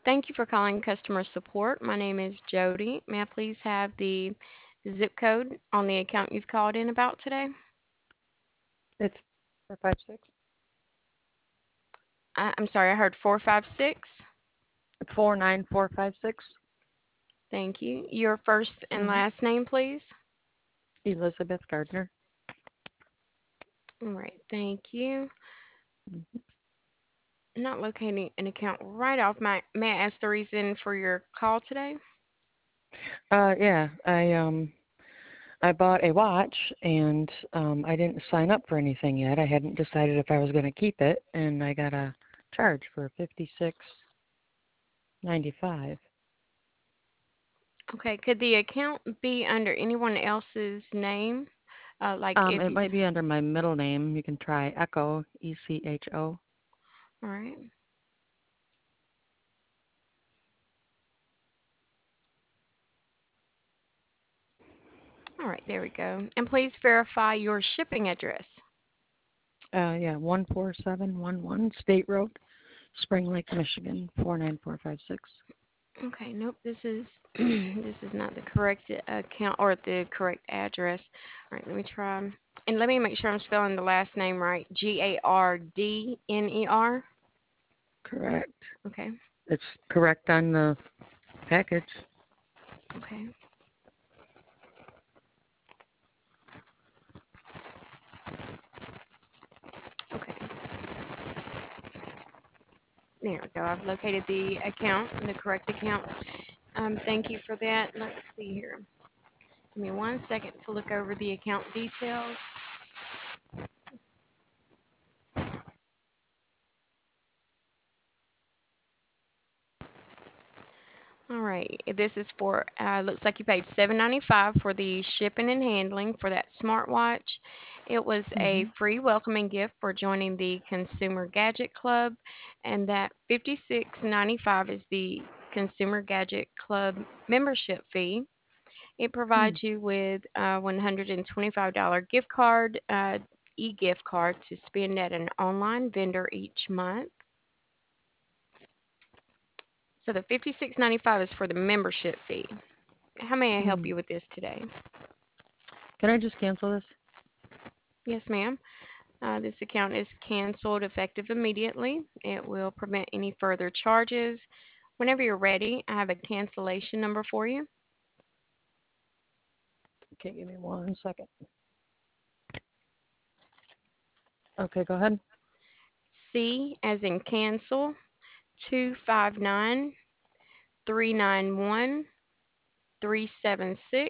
Thank you for calling customer support. My name is Jody. May I please have the zip code on the account you've called in about today? It's 456. I'm sorry, I heard 456. 49456. Thank you. Your first and Mm-hmm. last name, please. Elizabeth Gardner. All right, thank you. Mhm. Not locating an account right off. May I ask the reason for your call today? Yeah, I bought a watch and I didn't sign up for anything yet. I hadn't decided if I was going to keep it, and I got a charge for 56.95. Okay, could the account be under anyone else's name? Like if It you, might be under my middle name. You can try Echo, ECHO. all right. All right, there we go. And please verify your shipping address. Yeah, 14711 State Road, Spring Lake, Michigan, 49456. Okay, nope, this is this is not the correct account or the correct address. All right, let me try. And let me make sure I'm spelling the last name right. Gardner. Correct. Okay. It's correct on the package. Okay. Okay. There we go. I've located the account, the correct account. Thank you for that. Let's see here. Give me 1 second to look over the account details. All right. This is for looks like you paid $7.95 for the shipping and handling for that smartwatch. It was a Hmm. free welcoming gift for joining the Consumer Gadget Club, and that $56.95 is the Consumer Gadget Club membership fee. It Hmm. provides you with a $125 gift card, e-gift card to spend at an online vendor each month. So the $56.95 is for the membership fee. How may I help Hmm. you with this today? Can I just cancel this? Yes, ma'am. This account is canceled effective immediately. It will prevent any further charges. Whenever you're ready, I have a cancellation number for you. Okay, give me 1 second. Okay, go ahead. C as in cancel, 259-391-376.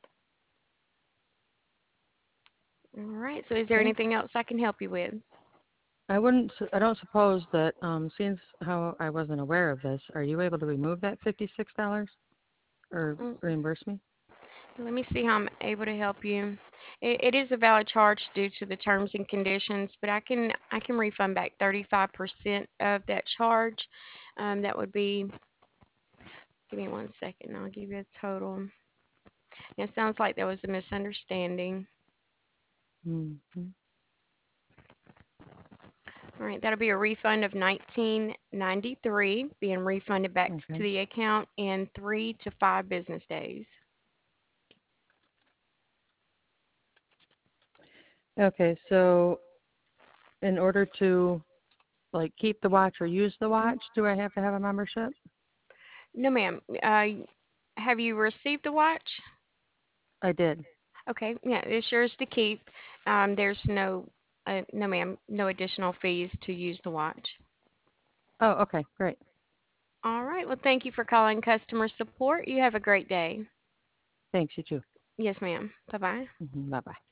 All right. So is there Okay. anything else I can help you with? I don't suppose that, since how I wasn't aware of this, are you able to remove that $56 or Mm, reimburse me? Let me see how I'm able to help you. It is a valid charge due to the terms and conditions, but I can refund back 35% of that charge. That would be. Give me 1 second. I'll give you a total. It sounds like there was a misunderstanding. Mm-hmm. All right, that'll be a refund of 1993, being refunded back to Okay. the account in 3 to 5 business days. Okay, so in order to like keep the watch or use the Mhm. watch, do I have to have a membership? No, ma'am. Have you received the watch? I did. Okay, yeah, it's yours to keep. There's no, ma'am, no additional fees to use the watch. Oh, okay, great. All right. Well, thank you for calling customer support. You have a great day. Thanks, you too. Yes, ma'am. Bye bye. Hmm. Bye bye.